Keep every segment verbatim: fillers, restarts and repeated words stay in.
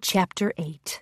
Chapter eight.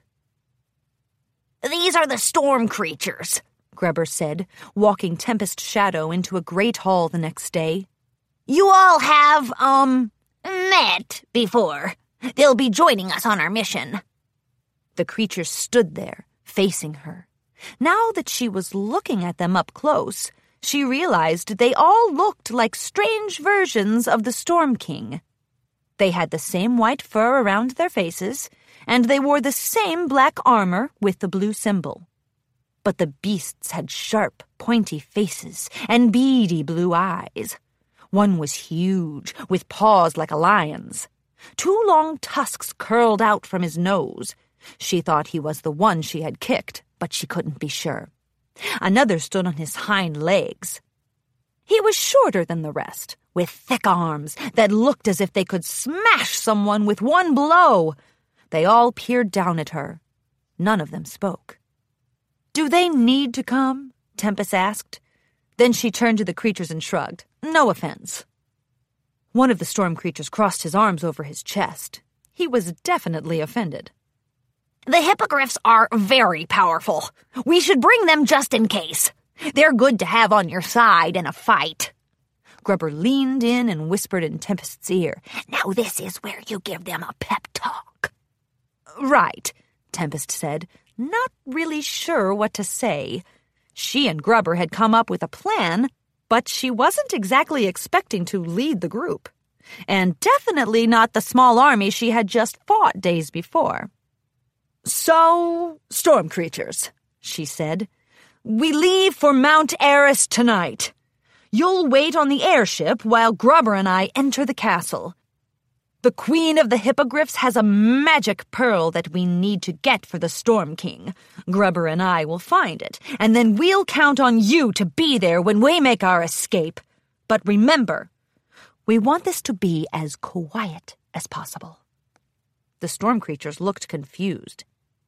"These are the storm creatures," Grubber said, walking Tempest Shadow into a great hall the next day. "You all have, um, met before. They'll be joining us on our mission." The creatures stood there, facing her. Now that she was looking at them up close, she realized they all looked like strange versions of the Storm King. They had the same white fur around their faces, and they wore the same black armor with the blue symbol. But the beasts had sharp, pointy faces and beady blue eyes. One was huge, with paws like a lion's. Two long tusks curled out from his nose. She thought he was the one she had kicked, but she couldn't be sure. Another stood on his hind legs. He was shorter than the rest, with thick arms that looked as if they could smash someone with one blow. They all peered down at her. None of them spoke. "Do they need to come?" Tempest asked. Then she turned to the creatures and shrugged. "No offense." One of the storm creatures crossed his arms over his chest. He was definitely offended. "The hippogriffs are very powerful. We should bring them just in case. They're good to have on your side in a fight." Grubber leaned in and whispered in Tempest's ear. "Now this is where you give them a pep talk." "Right," Tempest said, not really sure what to say. She and Grubber had come up with a plan, but she wasn't exactly expecting to lead the group, and definitely not the small army she had just fought days before. "So, storm creatures," she said, "we leave for Mount Eris tonight. You'll wait on the airship while Grubber and I enter the castle. The Queen of the Hippogriffs has a magic pearl that we need to get for the Storm King. Grubber and I will find it, and then we'll count on you to be there when we make our escape. But remember, we want this to be as quiet as possible." The storm creatures looked confused.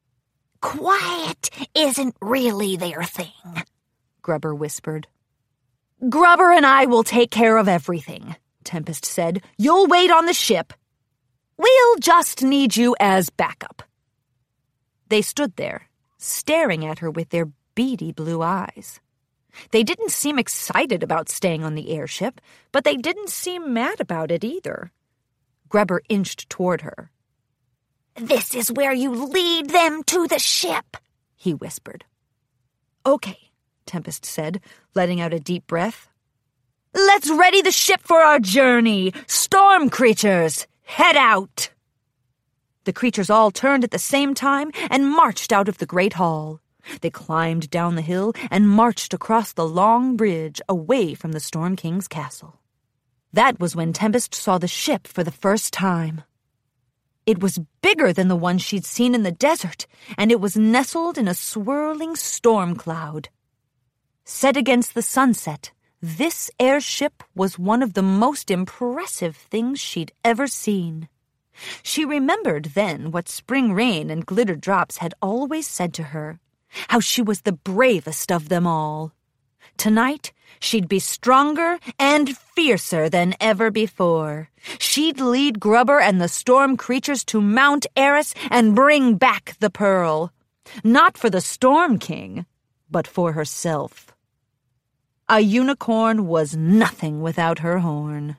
"Quiet isn't really their thing," Grubber whispered. "Grubber and I will take care of everything," Tempest said. "You'll wait on the ship. We'll just need you as backup." They stood there, staring at her with their beady blue eyes. They didn't seem excited about staying on the airship, but they didn't seem mad about it either. Grubber inched toward her. "This is where you lead them to the ship," he whispered. "Okay," Tempest said, letting out a deep breath. "Let's ready the ship for our journey. Storm creatures, head out!" The creatures all turned at the same time and marched out of the great hall. They climbed down the hill and marched across the long bridge away from the Storm King's castle. That was when Tempest saw the ship for the first time. It was bigger than the one she'd seen in the desert, and it was nestled in a swirling storm cloud. Set against the sunset, this airship was one of the most impressive things she'd ever seen. She remembered then what Spring Rain and Glitter Drops had always said to her, how she was the bravest of them all. Tonight, she'd be stronger and fiercer than ever before. She'd lead Grubber and the storm creatures to Mount Eris and bring back the pearl. Not for the Storm King, but for herself. A unicorn was nothing without her horn.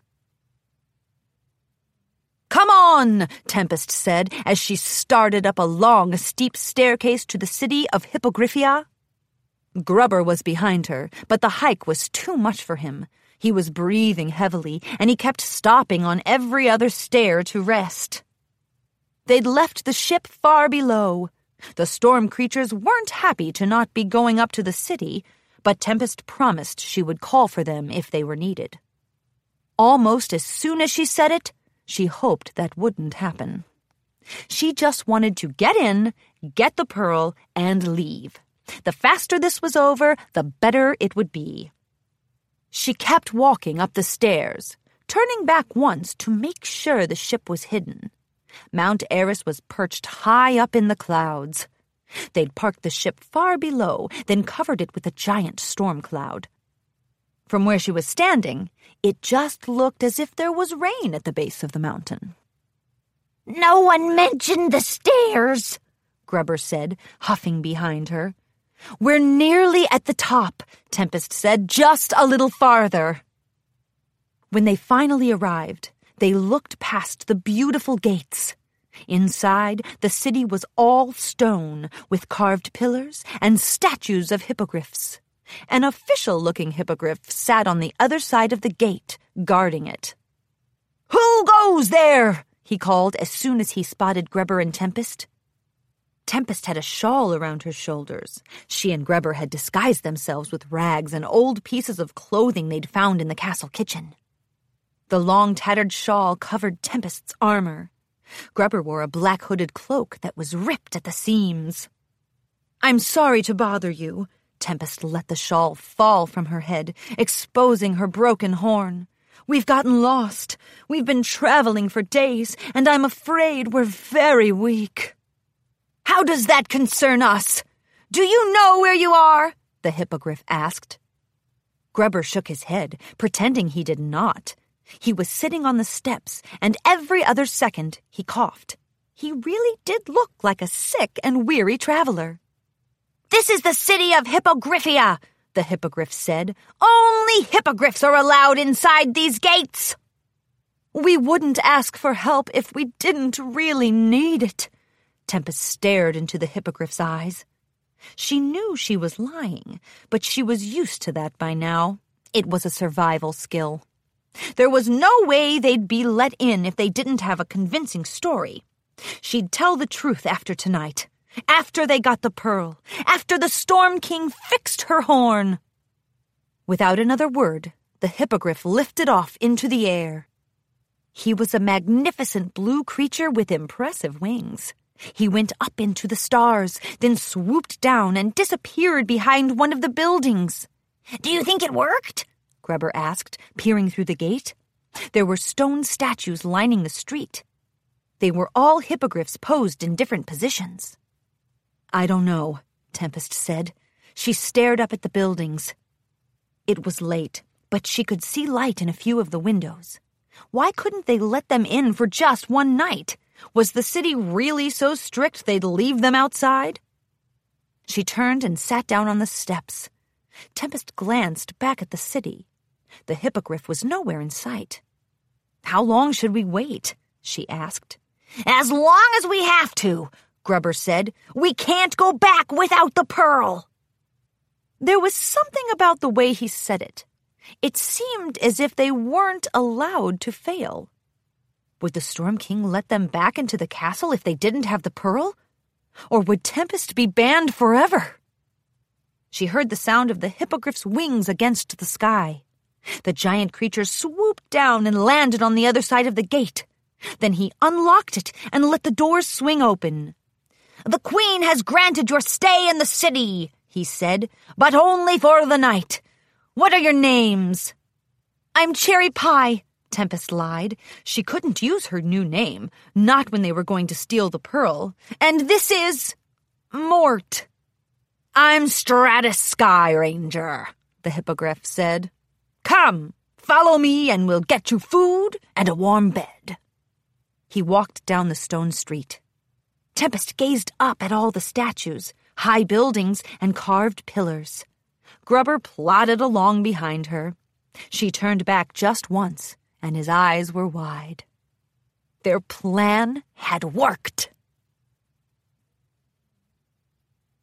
"Come on," Tempest said as she started up a long, steep staircase to the city of Hippogriphia. Grubber was behind her, but the hike was too much for him. He was breathing heavily, and he kept stopping on every other stair to rest. They'd left the ship far below. The storm creatures weren't happy to not be going up to the city, but Tempest promised she would call for them if they were needed. Almost as soon as she said it, she hoped that wouldn't happen. She just wanted to get in, get the pearl, and leave. The faster this was over, the better it would be. She kept walking up the stairs, turning back once to make sure the ship was hidden. Mount Eris was perched high up in the clouds. They'd parked the ship far below, then covered it with a giant storm cloud. From where she was standing, it just looked as if there was rain at the base of the mountain. No one mentioned the stairs, Grubber said, huffing behind her. We're nearly at the top, Tempest said, just a little farther. When they finally arrived, they looked past the beautiful gates. Inside, the city was all stone, with carved pillars and statues of hippogriffs. An official-looking hippogriff sat on the other side of the gate, guarding it. "Who goes there?" he called as soon as he spotted Grubber and Tempest. Tempest had a shawl around her shoulders. She and Grubber had disguised themselves with rags and old pieces of clothing they'd found in the castle kitchen. The long tattered shawl covered Tempest's armor. Grubber wore a black hooded cloak that was ripped at the seams. "I'm sorry to bother you." Tempest let the shawl fall from her head, exposing her broken horn. "We've gotten lost. We've been traveling for days, and I'm afraid we're very weak." "How does that concern us? Do you know where you are?" the hippogriff asked. Grubber shook his head, pretending he did not. He was sitting on the steps, and every other second he coughed. He really did look like a sick and weary traveler. "This is the city of Hippogriphia," the hippogriff said. "Only hippogriffs are allowed inside these gates." "We wouldn't ask for help if we didn't really need it." Tempest stared into the hippogriff's eyes. She knew she was lying, but she was used to that by now. It was a survival skill. There was no way they'd be let in if they didn't have a convincing story. She'd tell the truth after tonight. After they got the pearl, after the Storm King fixed her horn. Without another word, the hippogriff lifted off into the air. He was a magnificent blue creature with impressive wings. He went up into the stars, then swooped down and disappeared behind one of the buildings. "Do you think it worked?" Grubber asked, peering through the gate. There were stone statues lining the street. They were all hippogriffs posed in different positions. "I don't know," Tempest said. She stared up at the buildings. It was late, but she could see light in a few of the windows. Why couldn't they let them in for just one night? Was the city really so strict they'd leave them outside? She turned and sat down on the steps. Tempest glanced back at the city. The hippogriff was nowhere in sight. "How long should we wait?" she asked. "As long as we have to," Grubber said. "We can't go back without the pearl." There was something about the way he said it. It seemed as if they weren't allowed to fail. Would the Storm King let them back into the castle if they didn't have the pearl? Or would Tempest be banned forever? She heard the sound of the hippogriff's wings against the sky. The giant creature swooped down and landed on the other side of the gate. Then he unlocked it and let the doors swing open. "The Queen has granted your stay in the city," he said, "but only for the night. What are your names?" "I'm Cherry Pie," Tempest lied. She couldn't use her new name, not when they were going to steal the pearl. "And this is Mort." "I'm Stratus Sky Ranger," the hippogriff said. "Come, follow me and we'll get you food and a warm bed." He walked down the stone street. Tempest gazed up at all the statues, high buildings, and carved pillars. Grubber plodded along behind her. She turned back just once, and his eyes were wide. Their plan had worked.